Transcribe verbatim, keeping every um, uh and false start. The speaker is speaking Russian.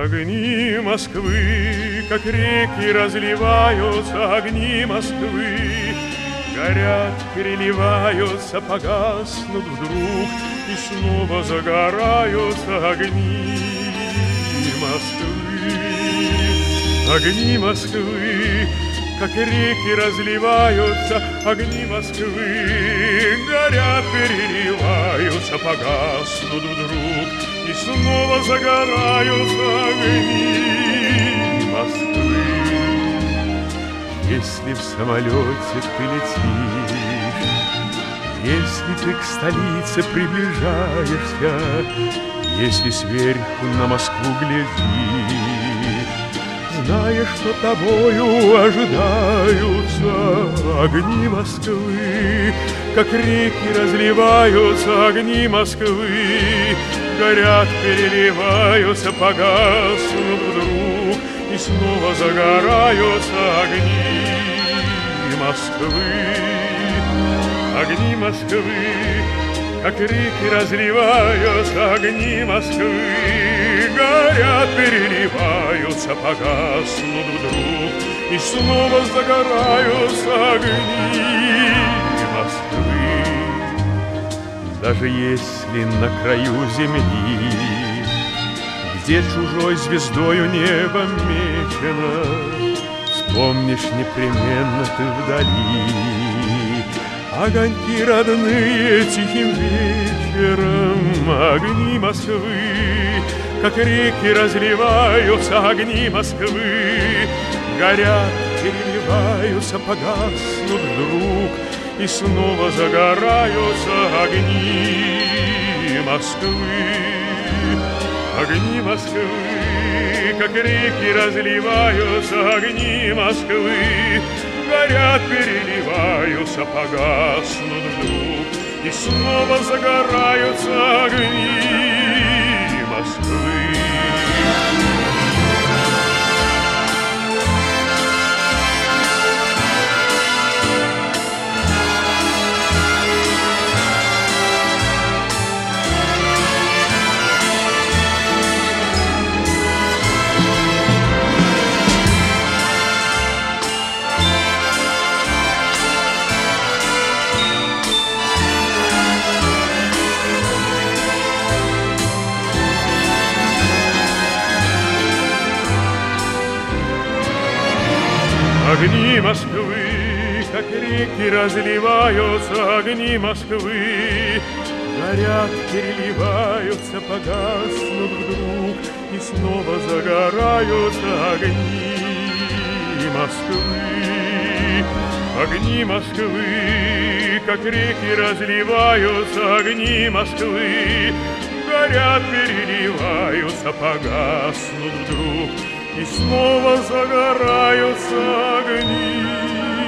Огни Москвы, как реки, разливаются, огни Москвы, горят, переливаются, погаснут вдруг, и снова загораются огни Москвы. Огни Москвы, как реки, разливаются, огни Москвы, горят, переливаются, погаснут вдруг, и снова загораются огни Москвы. Если в самолете ты летишь, если ты к столице приближаешься, если сверху на Москву глядишь, зная, что тобою ожидаются огни Москвы, как реки разливаются огни Москвы, горят, переливаются, погаснут вдруг, и снова загораются огни Москвы. Огни Москвы, как реки разливаются огни Москвы, горят, переливаются, погаснут вдруг, и снова загораются огни Москвы. Даже если на краю земли, где чужой звездою небо мечено, вспомнишь непременно ты вдали огоньки родные тихим вечером, огни Москвы, как реки разливаются огни Москвы, горят, переливаются, погаснут вдруг, и снова загораются огни Москвы. Огни Москвы, как реки разливаются огни Москвы, горят, переливаются, погаснут вдруг, и снова загораются огни Москвы. Огни Москвы, как реки разливаются, огни Москвы, горят, переливаются, погаснут вдруг, и снова загораются огни Москвы. Огни Москвы, как реки разливаются, огни Москвы, горят, переливаются, погаснут вдруг, и снова загораются огни